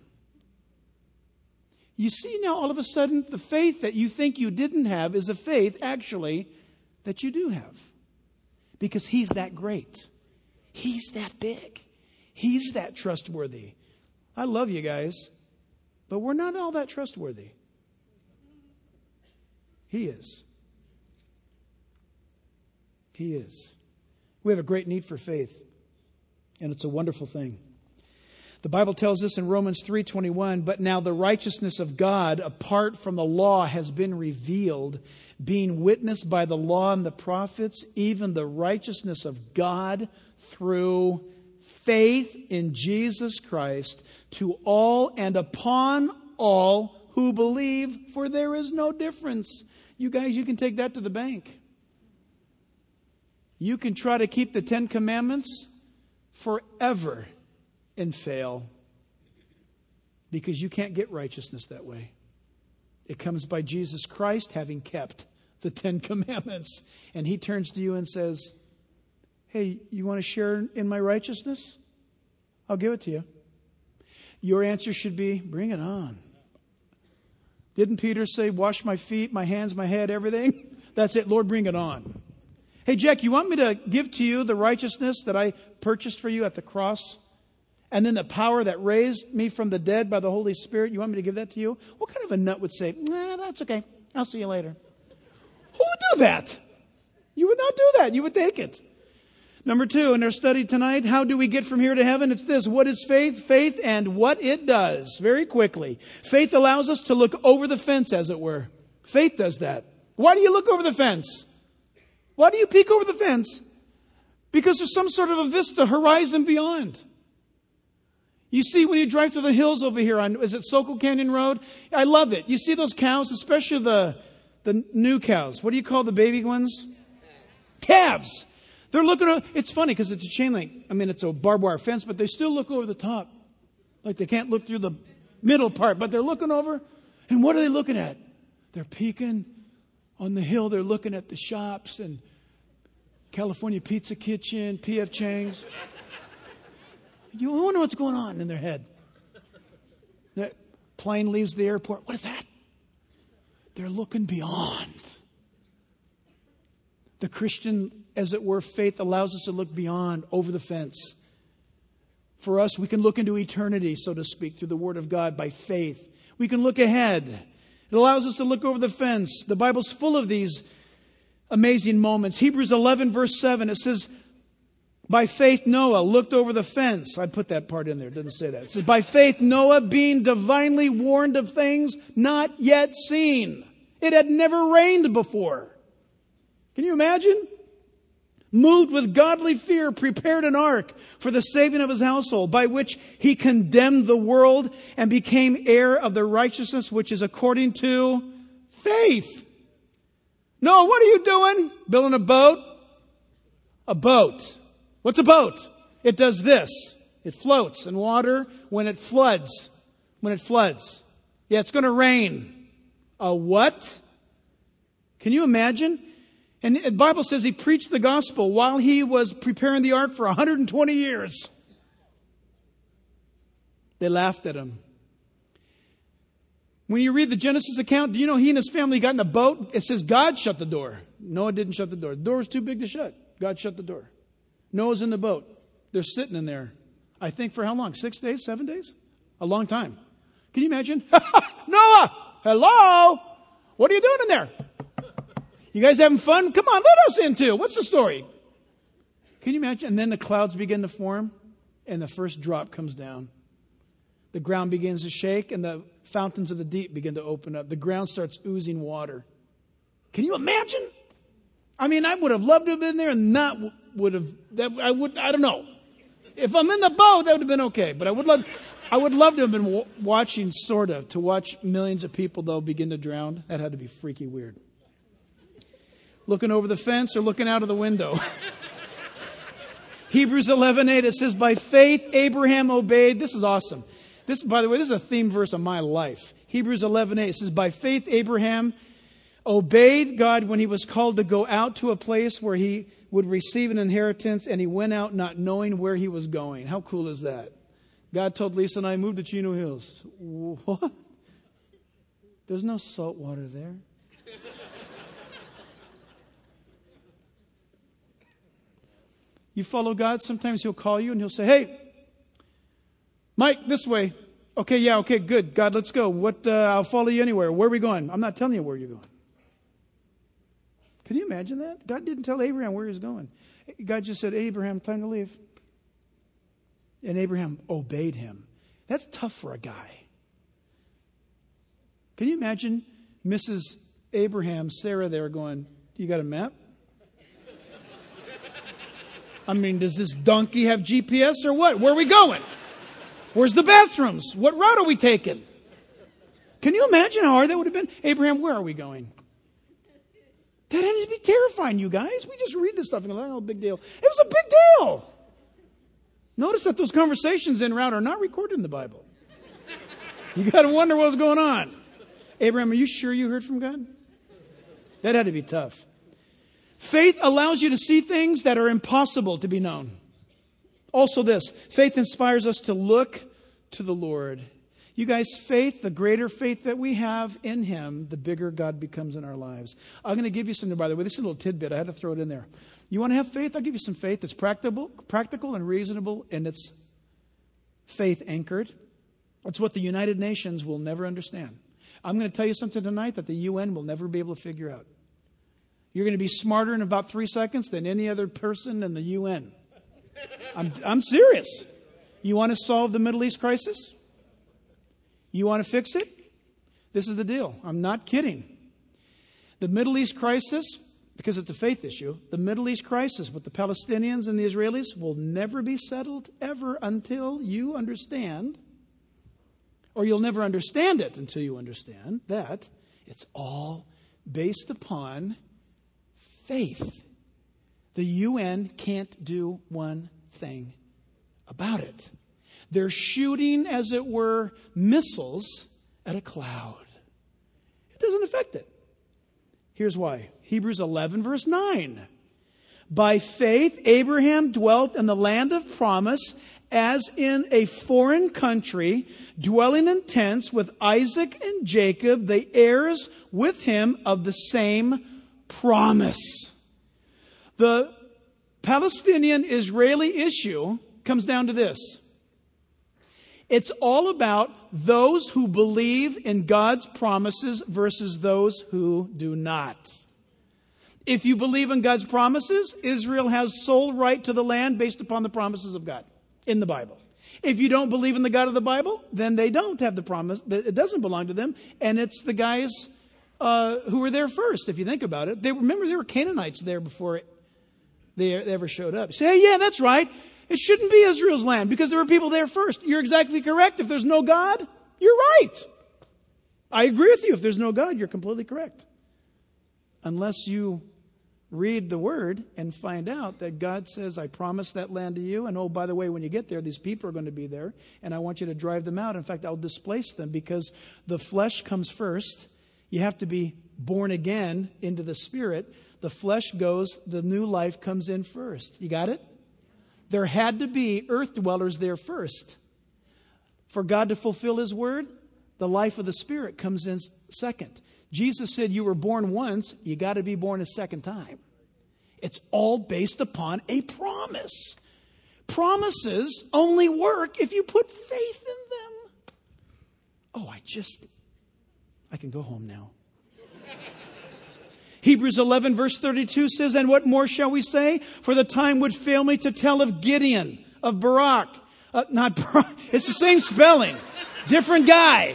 You see now all of a sudden the faith that you think you didn't have is a faith actually that you do have. Because He's that great. He's that big. He's that trustworthy. I love you guys, but we're not all that trustworthy. He is. He is. We have a great need for faith, and it's a wonderful thing. The Bible tells us in Romans 3:21, but now the righteousness of God apart from the law has been revealed, being witnessed by the law and the prophets, even the righteousness of God through faith in Jesus Christ to all and upon all who believe, for there is no difference. You guys, you can take that to the bank. You can try to keep the 10 Commandments forever and fail, because you can't get righteousness that way. It comes by Jesus Christ having kept the 10 Commandments. And He turns to you and says, hey, you want to share in my righteousness? I'll give it to you. Your answer should be, bring it on. Didn't Peter say, wash my feet, my hands, my head, everything? That's it, Lord, bring it on. Hey, Jack, you want me to give to you the righteousness that I purchased for you at the cross? And then the power that raised me from the dead by the Holy Spirit, you want me to give that to you? What kind of a nut would say, nah, that's okay. I'll see you later. Who would do that? You would not do that. You would take it. Number 2, in our study tonight, how do we get from here to heaven? It's this. What is faith? Faith and what it does. Very quickly. Faith allows us to look over the fence, as it were. Faith does that. Why do you look over the fence? Why do you peek over the fence? Because there's some sort of a vista, horizon beyond. You see, when you drive through the hills over here on, is it Sokol Canyon Road? I love it. You see those cows, especially the new cows. What do you call the baby ones? Calves. They're looking, it's funny because it's a chain link. I mean, it's a barbed wire fence, but they still look over the top. Like they can't look through the middle part, but they're looking over. And what are they looking at? They're peeking on the hill. They're looking at the shops and California Pizza Kitchen, P.F. Chang's. You wonder what's going on in their head. That plane leaves the airport. What is that? They're looking beyond. The Christian, as it were, faith allows us to look beyond, over the fence. For us, we can look into eternity, so to speak, through the Word of God by faith. We can look ahead. It allows us to look over the fence. The Bible's full of these amazing moments. Hebrews 11, verse 7, it says, by faith Noah looked over the fence. I put that part in there. It doesn't say that. It says, by faith Noah, being divinely warned of things not yet seen. It had never rained before. Can you imagine? Moved with godly fear, prepared an ark for the saving of his household, by which he condemned the world and became heir of the righteousness which is according to faith. Noah, what are you doing? Building a boat? A boat. What's a boat? It does this. It floats in water when it floods. When it floods. Yeah, it's going to rain. A what? Can you imagine? And the Bible says he preached the gospel while he was preparing the ark for 120 years. They laughed at him. When you read the Genesis account, do you know he and his family got in the boat? It says God shut the door. Noah didn't shut the door. The door was too big to shut. God shut the door. Noah's in the boat. They're sitting in there. I think for how long? 6 days? 7 days? A long time. Can you imagine? Noah! Hello! What are you doing in there? You guys having fun? Come on, let us in too. What's the story? Can you imagine? And then the clouds begin to form and the first drop comes down. The ground begins to shake and the fountains of the deep begin to open up. The ground starts oozing water. Can you imagine? I mean, I would have loved to have been there and not would have, I don't know. If I'm in the boat, that would have been okay. But I would love to have been watching, sort of, to watch millions of people, though, begin to drown. That had to be freaky weird. Looking over the fence or looking out of the window. Hebrews 11:8, it says, by faith Abraham obeyed. This is awesome. This, by the way, this is a theme verse of my life. Hebrews 11:8, it says, by faith Abraham obeyed God when he was called to go out to a place where he would receive an inheritance, and he went out not knowing where he was going. How cool is that? God told Lisa and I, move to Chino Hills. What? There's no salt water there. You follow God, sometimes he'll call you and he'll say, hey, Mike, this way. Okay, yeah, okay, good. God, let's go. I'll follow you anywhere. Where are we going? I'm not telling you where you're going. Can you imagine that? God didn't tell Abraham where he was going. God just said, Abraham, time to leave. And Abraham obeyed him. That's tough for a guy. Can you imagine Mrs. Abraham, Sarah there going, you got a map? I mean, does this donkey have GPS or what? Where are we going? Where's the bathrooms? What route are we taking? Can you imagine how hard that would have been? Abraham, where are we going? That had to be terrifying, you guys. We just read this stuff and go, oh, big deal. It was a big deal. Notice that those conversations en route are not recorded in the Bible. You got to wonder what's going on. Abraham, are you sure you heard from God? That had to be tough. Faith allows you to see things that are impossible to be known. Also this, faith inspires us to look to the Lord. You guys, faith, the greater faith that we have in Him, the bigger God becomes in our lives. I'm going to give you something, by the way. This is a little tidbit. I had to throw it in there. You want to have faith? I'll give you some faith that's practical and reasonable, and it's faith anchored. It's what the United Nations will never understand. I'm going to tell you something tonight that the UN will never be able to figure out. You're going to be smarter in about 3 seconds than any other person in the UN. I'm serious. You want to solve the Middle East crisis? You want to fix it? This is the deal. I'm not kidding. The Middle East crisis because it's a faith issue, the Middle East crisis with the Palestinians and the Israelis will never be settled ever until you understand, or you'll never understand it until you understand that it's all based upon faith. The UN can't do one thing about it. They're shooting, as it were, missiles at a cloud. It doesn't affect it. Here's why. Hebrews 11, verse 9. By faith, Abraham dwelt in the land of promise as in a foreign country, dwelling in tents with Isaac and Jacob, the heirs with him of the same promise. The Palestinian-Israeli issue comes down to this. It's all about those who believe in God's promises versus those who do not. If you believe in God's promises, Israel has sole right to the land based upon the promises of God in the Bible. If you don't believe in the God of the Bible, then they don't have the promise. It doesn't belong to them. And it's the guys who were there first, if you think about it. Remember, there were Canaanites there before they ever showed up. You say, hey, yeah, that's right. It shouldn't be Israel's land because there were people there first. You're exactly correct. If there's no God, you're right. I agree with you. If there's no God, you're completely correct. Unless you read the Word and find out that God says, I promised that land to you. And oh, by the way, when you get there, these people are going to be there. And I want you to drive them out. In fact, I'll displace them because the flesh comes first. You have to be born again into the Spirit. The flesh goes, the new life comes in first. You got it? There had to be earth dwellers there first. For God to fulfill His Word, the life of the Spirit comes in second. Jesus said you were born once, you got to be born a second time. It's all based upon a promise. Promises only work if you put faith in them. Oh, I can go home now. Hebrews 11 verse 32 says, and what more shall we say? For the time would fail me to tell of Gideon, of Barak. Not Barak, it's the same spelling. Different guy.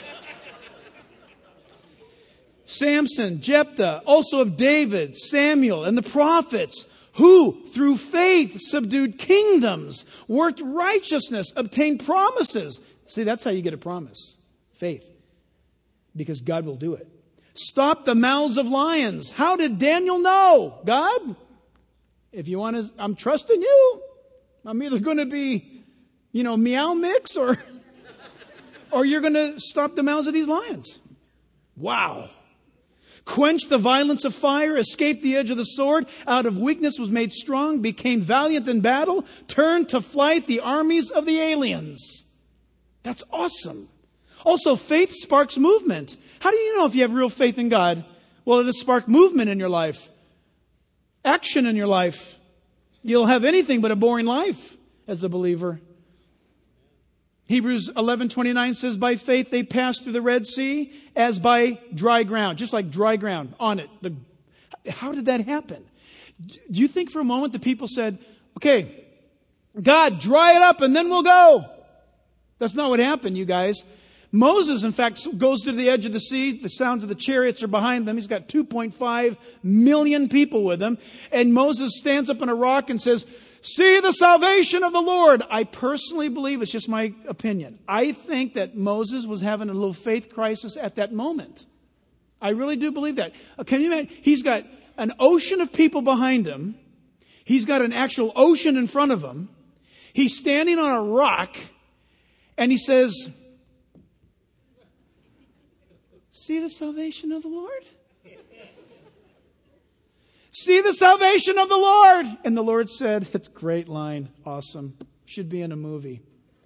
Samson, Jephthah, also of David, Samuel, and the prophets, who through faith subdued kingdoms, worked righteousness, obtained promises. See, that's how you get a promise. Faith. Because God will do it. Stop the mouths of lions. How did Daniel know? God, if you want to, I'm trusting you. I'm either going to be, meow mix or you're going to stop the mouths of these lions. Wow. Quenched the violence of fire, escaped the edge of the sword, out of weakness was made strong, became valiant in battle, turned to flight the armies of the aliens. That's awesome. Also, faith sparks movement. How do you know if you have real faith in God? Well, it'll spark movement in your life. Action in your life. You'll have anything but a boring life as a believer. Hebrews 11:29 says, by faith they passed through the Red Sea as by dry ground. Just like dry ground on it. How did that happen? Do you think for a moment the people said, okay, God, dry it up and then we'll go? That's not what happened, you guys. Moses, in fact, goes to the edge of the sea. The sounds of the chariots are behind them. He's got 2.5 million people with him. And Moses stands up on a rock and says, see the salvation of the Lord. I personally believe, it's just my opinion, I think that Moses was having a little faith crisis at that moment. I really do believe that. Can you imagine? He's got an ocean of people behind him. He's got an actual ocean in front of him. He's standing on a rock and he says, see the salvation of the Lord? See the salvation of the Lord. And the Lord said, it's a great line. Awesome. Should be in a movie.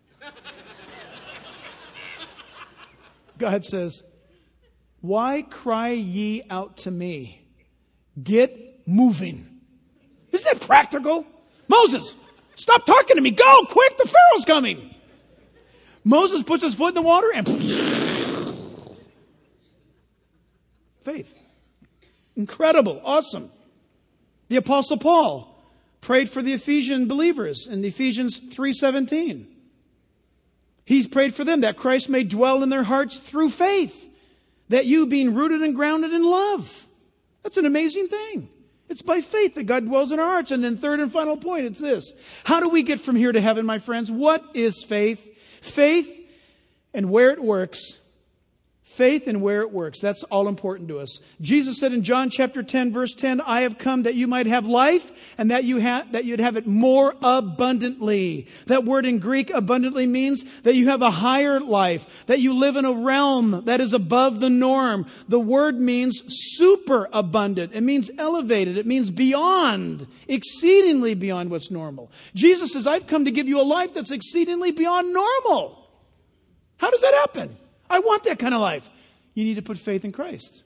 God says, why cry ye out to me? Get moving. Isn't that practical? Moses, stop talking to me. Go quick. The Pharaoh's coming. Moses puts his foot in the water and faith. Incredible. Awesome. The Apostle Paul prayed for the Ephesian believers in Ephesians 3:17. He's prayed for them that Christ may dwell in their hearts through faith, that you being rooted and grounded in love. That's an amazing thing. It's by faith that God dwells in our hearts. And then third and final point, it's this. How do we get from here to heaven, my friends? What is faith? Faith and where it works. Faith and where it works. That's all important to us. Jesus said in John chapter 10, verse 10, I have come that you might have life and that you'd have it more abundantly. That word in Greek, abundantly, means that you have a higher life, that you live in a realm that is above the norm. The word means super abundant. It means elevated. It means beyond, exceedingly beyond what's normal. Jesus says, I've come to give you a life that's exceedingly beyond normal. How does that happen? I want that kind of life. You need to put faith in Christ.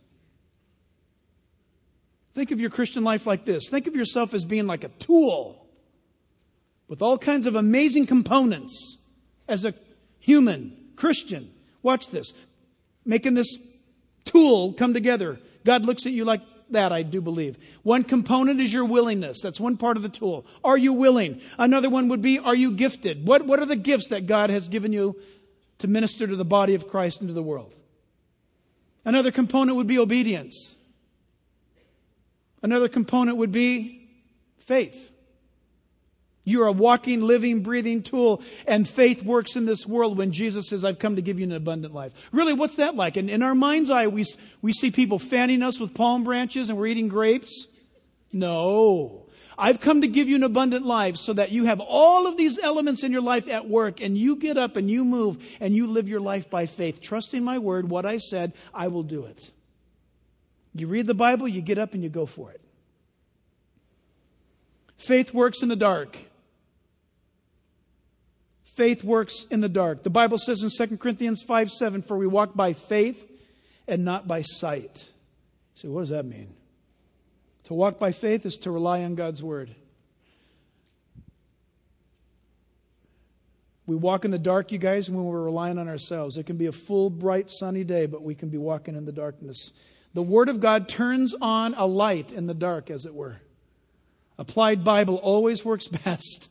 Think of your Christian life like this. Think of yourself as being like a tool with all kinds of amazing components as a human Christian. Watch this. Making this tool come together. God looks at you like that, I do believe. One component is your willingness. That's one part of the tool. Are you willing? Another one would be, are you gifted? What are the gifts that God has given you to minister to the body of Christ and to the world? Another component would be obedience. Another component would be faith. You're a walking, living, breathing tool, and faith works in this world when Jesus says, I've come to give you an abundant life. Really, what's that like? And in our mind's eye, we see people fanning us with palm branches and we're eating grapes. No. I've come to give you an abundant life so that you have all of these elements in your life at work and you get up and you move and you live your life by faith. Trusting my word, what I said, I will do it. You read the Bible, you get up and you go for it. Faith works in the dark. Faith works in the dark. The Bible says in 2 Corinthians 5:7, for we walk by faith and not by sight. You say, what does that mean? To walk by faith is to rely on God's word. We walk in the dark, you guys, when we're relying on ourselves. It can be a full, bright, sunny day, but we can be walking in the darkness. The word of God turns on a light in the dark, as it were. Applied Bible always works best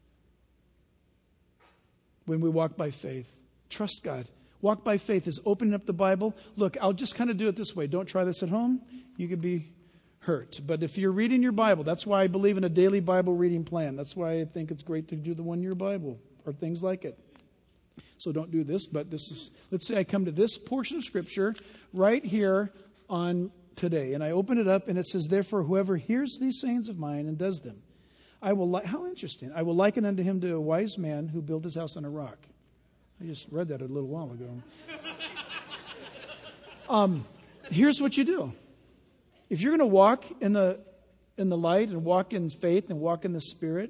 when we walk by faith. Trust God. Walk by faith is opening up the Bible. Look, I'll just kind of do it this way. Don't try this at home. You could be hurt. But if you're reading your Bible, that's why I believe in a daily Bible reading plan. That's why I think it's great to do the 1-year Bible or things like it. So don't do this, but this is, let's say I come to this portion of Scripture right here on today, and I open it up and it says, therefore, whoever hears these sayings of mine and does them, how interesting. I will liken unto him to a wise man who built his house on a rock. I just read that a little while ago. Here's what you do. If you're going to walk in the light and walk in faith and walk in the Spirit,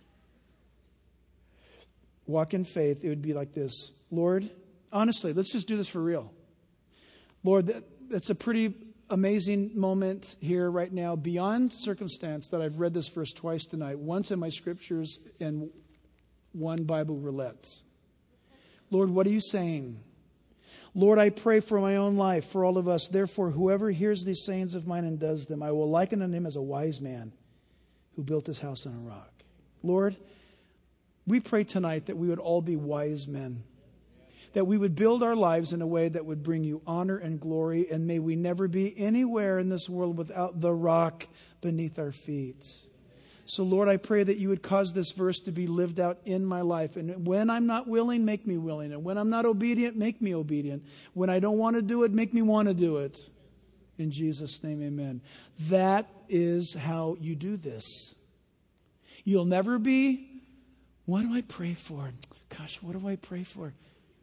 walk in faith, it would be like this. Lord, honestly, let's just do this for real. Lord, that's a pretty amazing moment here right now, beyond circumstance, that I've read this verse twice tonight, once in my scriptures and one Bible roulette. Lord, what are you saying? Lord, I pray for my own life, for all of us. Therefore, whoever hears these sayings of mine and does them, I will liken unto him as a wise man who built his house on a rock. Lord, we pray tonight that we would all be wise men, that we would build our lives in a way that would bring you honor and glory, and may we never be anywhere in this world without the rock beneath our feet. So, Lord, I pray that you would cause this verse to be lived out in my life. And when I'm not willing, make me willing. And when I'm not obedient, make me obedient. When I don't want to do it, make me want to do it. In Jesus' name, amen. That is how you do this. You'll never be, what do I pray for? Gosh, what do I pray for?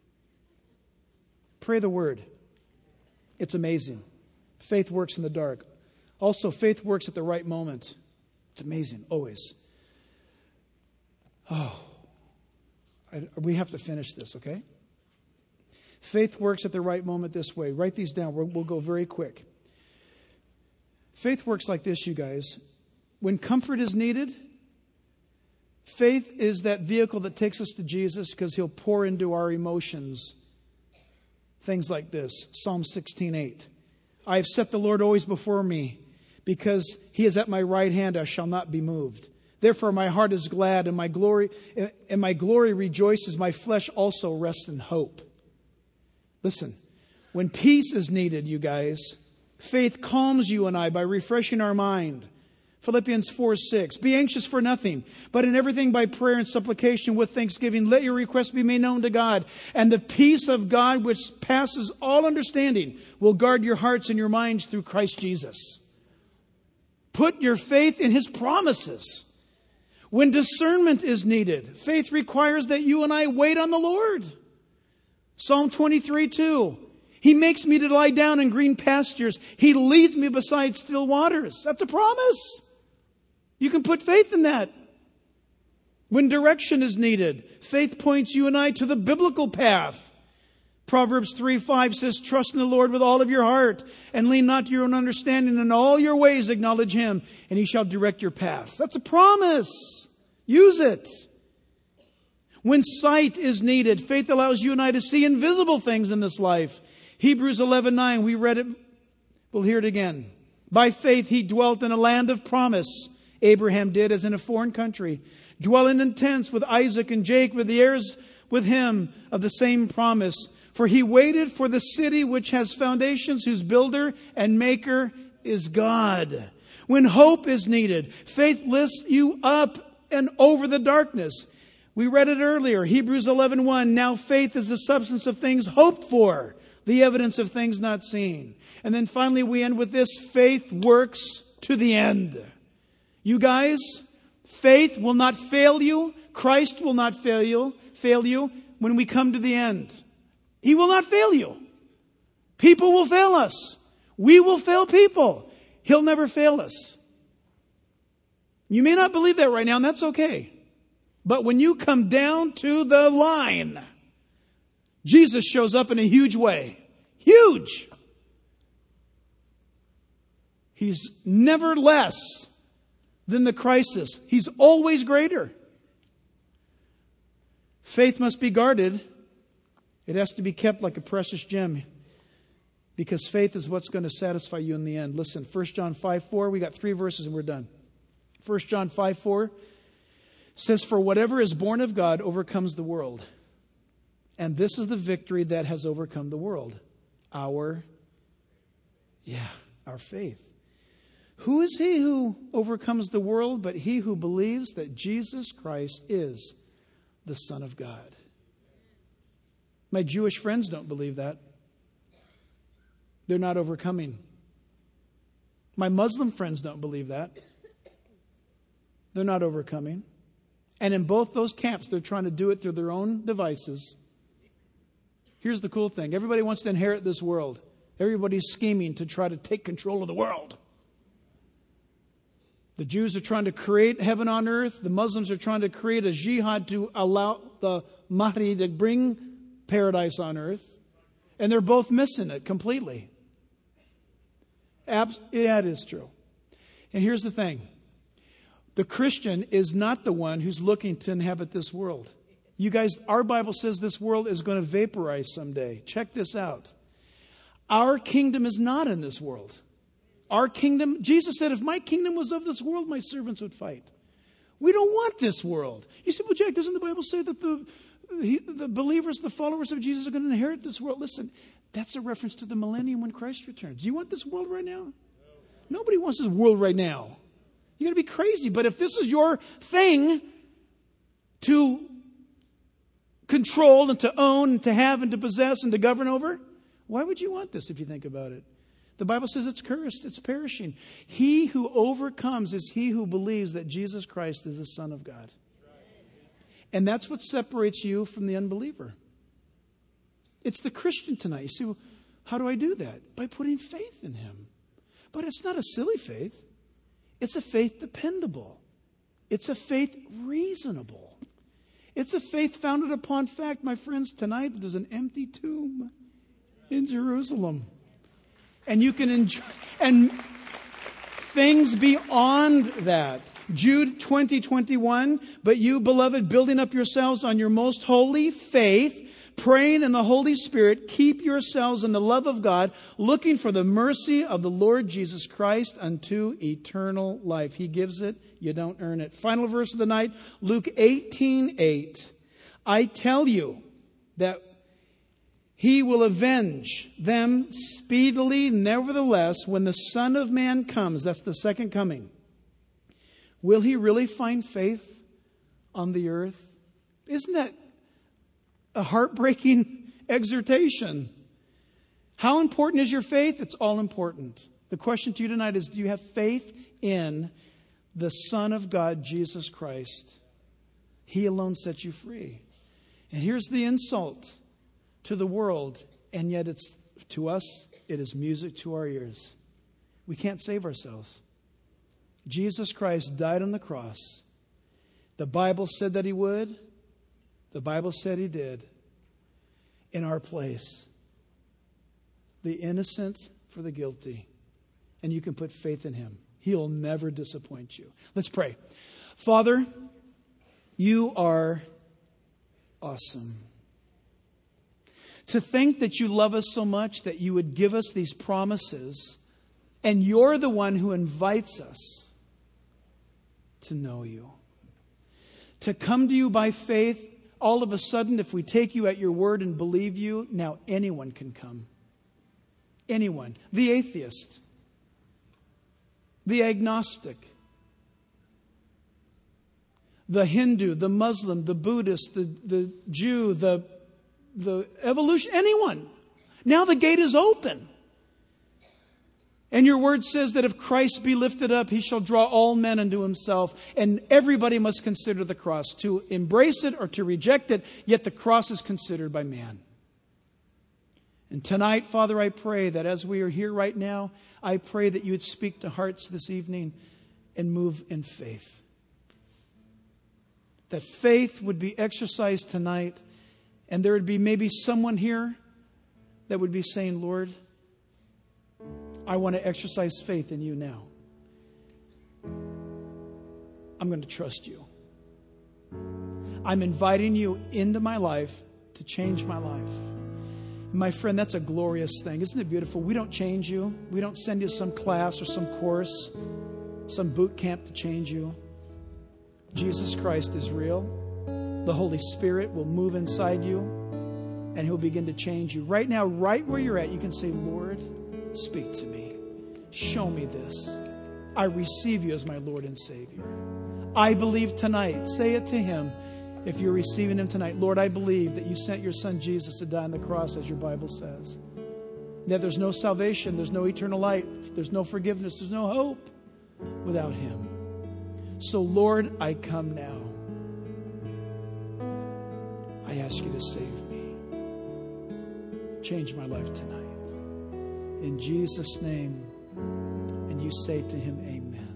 Pray the word. It's amazing. Faith works in the dark. Also, faith works at the right moment. It's amazing, always. We have to finish this, okay? Faith works at the right moment this way. Write these down. We'll go very quick. Faith works like this, you guys. When comfort is needed, faith is that vehicle that takes us to Jesus because he'll pour into our emotions things like this. Psalm 16:8. I have set the Lord always before me. Because he is at my right hand, I shall not be moved. Therefore my heart is glad, and my glory rejoices. My flesh also rests in hope. Listen, when peace is needed, you guys, faith calms you and I by refreshing our mind. Philippians 4:6. Be anxious for nothing, but in everything by prayer and supplication with thanksgiving, let your requests be made known to God. And the peace of God, which passes all understanding, will guard your hearts and your minds through Christ Jesus. Put your faith in His promises. When discernment is needed, faith requires that you and I wait on the Lord. Psalm 23:2. He makes me to lie down in green pastures. He leads me beside still waters. That's a promise. You can put faith in that. When direction is needed, faith points you and I to the biblical path. Proverbs 3:5 says, trust in the Lord with all of your heart and lean not to your own understanding. In all your ways acknowledge Him and He shall direct your paths. That's a promise. Use it. When sight is needed, faith allows you and I to see invisible things in this life. Hebrews 11:9, we read it. We'll hear it again. By faith he dwelt in a land of promise. Abraham did, as in a foreign country, dwelling in tents with Isaac and Jacob, the heirs with him of the same promise. For he waited for the city which has foundations, whose builder and maker is God. When hope is needed, faith lifts you up and over the darkness. We read it earlier, Hebrews 11:1. Now faith is the substance of things hoped for, the evidence of things not seen. And then finally we end with this: faith works to the end. You guys, faith will not fail you. Christ will not fail you when we come to the end. He will not fail you. People will fail us. We will fail people. He'll never fail us. You may not believe that right now, and that's okay. But when you come down to the line, Jesus shows up in a huge way. Huge. He's never less than the crisis. He's always greater. Faith must be guarded. It has to be kept like a precious gem, because faith is what's going to satisfy you in the end. Listen, 1 John 5:4. We got 3 verses and we're done. 1 John 5:4 says, for whatever is born of God overcomes the world. And this is the victory that has overcome the world. Our faith. Who is he who overcomes the world but he who believes that Jesus Christ is the Son of God? My Jewish friends don't believe that. They're not overcoming. My Muslim friends don't believe that. They're not overcoming. And in both those camps, they're trying to do it through their own devices. Here's the cool thing. Everybody wants to inherit this world. Everybody's scheming to try to take control of the world. The Jews are trying to create heaven on earth. The Muslims are trying to create a jihad to allow the Mahdi to bring paradise on earth. And they're both missing it completely. Yeah, it is true. And here's the thing. The Christian is not the one who's looking to inhabit this world. You guys, our Bible says this world is going to vaporize someday. Check this out. Our kingdom is not in this world. Our kingdom, Jesus said, if my kingdom was of this world, my servants would fight. We don't want this world. You say, well, Jack, doesn't the Bible say that the believers, the followers of Jesus are going to inherit this world? Listen, that's a reference to the millennium when Christ returns. Do you want this world right now? No. Nobody wants this world right now. You're going to be crazy. But if this is your thing to control and to own and to have and to possess and to govern over, why would you want this if you think about it? The Bible says it's cursed, it's perishing. He who overcomes is he who believes that Jesus Christ is the Son of God. And that's what separates you from the unbeliever. It's the Christian tonight. You see, well, how do I do that? By putting faith in Him. But it's not a silly faith. It's a faith dependable. It's a faith reasonable. It's a faith founded upon fact. My friends, tonight there's an empty tomb in Jerusalem. And you can enjoy, and things beyond that. Jude 20:21, but you, beloved, building up yourselves on your most holy faith, praying in the Holy Spirit, keep yourselves in the love of God, looking for the mercy of the Lord Jesus Christ unto eternal life. He gives it, you don't earn it. Final verse of the night, Luke 18:8. I tell you that He will avenge them speedily. Nevertheless, when the Son of Man comes, that's the second coming, Will he really find faith on the earth? Isn't that a heartbreaking exhortation? How important is your faith? It's all important. The question to you tonight is, do you have faith in the Son of God, Jesus Christ? He alone sets you free. And here's the insult to the world, and yet it's to us, it is music to our ears. We can't save ourselves. Jesus Christ died on the cross. The Bible said that he would. The Bible said he did. In our place. The innocent for the guilty. And you can put faith in him. He'll never disappoint you. Let's pray. Father, you are awesome. To think that you love us so much that you would give us these promises, and you're the one who invites us to know you. To come to you by faith, all of a sudden, if we take you at your word and believe you, now anyone can come. Anyone. The atheist. The agnostic. The Hindu, the Muslim, the Buddhist, the Jew, the evolution, anyone. Now the gate is open. And your word says that if Christ be lifted up, he shall draw all men unto himself. And everybody must consider the cross, to embrace it or to reject it. Yet the cross is considered by man. And tonight, Father, I pray that as we are here right now, I pray that you would speak to hearts this evening and move in faith. That faith would be exercised tonight. And there would be maybe someone here that would be saying, Lord, I want to exercise faith in you now. I'm going to trust you. I'm inviting you into my life to change my life. My friend, that's a glorious thing. Isn't it beautiful? We don't change you. We don't send you some class or some course, some boot camp to change you. Jesus Christ is real. The Holy Spirit will move inside you and he'll begin to change you. Right now, right where you're at, you can say, Lord, speak to me. Show me this. I receive you as my Lord and Savior. I believe tonight. Say it to him if you're receiving him tonight. Lord, I believe that you sent your son Jesus to die on the cross, as your Bible says. That there's no salvation, there's no eternal life, there's no forgiveness, there's no hope without him. So, Lord, I come now. I ask you to save me. Change my life tonight. In Jesus' name. And you say to him, amen.